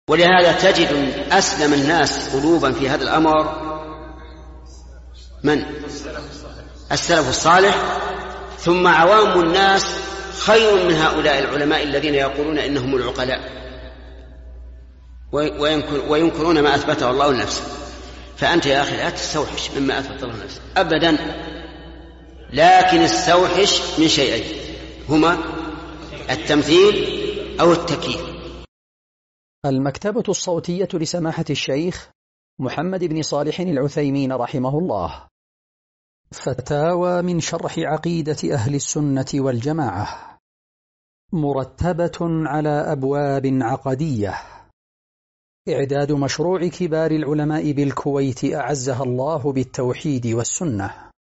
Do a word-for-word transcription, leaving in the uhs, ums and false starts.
ولهذا تجد أسلم الناس قلوبا في هذا الأمر من؟ السلف الصالح، ثم عوام الناس خير من هؤلاء العلماء الذين يقولون إنهم العقلاء وينكرون ما أثبته الله لنفسه. فأنت يا أخي لا تستوحش مما أثبت الله لنفسه أبدا، لكن استوحش من شيئين هما التمثيل أو التكييف. المكتبة الصوتية لسماحة الشيخ محمد بن صالح العثيمين رحمه الله. فتاوى من شرح عقيدة أهل السنة والجماعة، مرتبة على أبواب عقدية. إعداد مشروع كبار العلماء بالكويت أعزها الله بالتوحيد والسنة.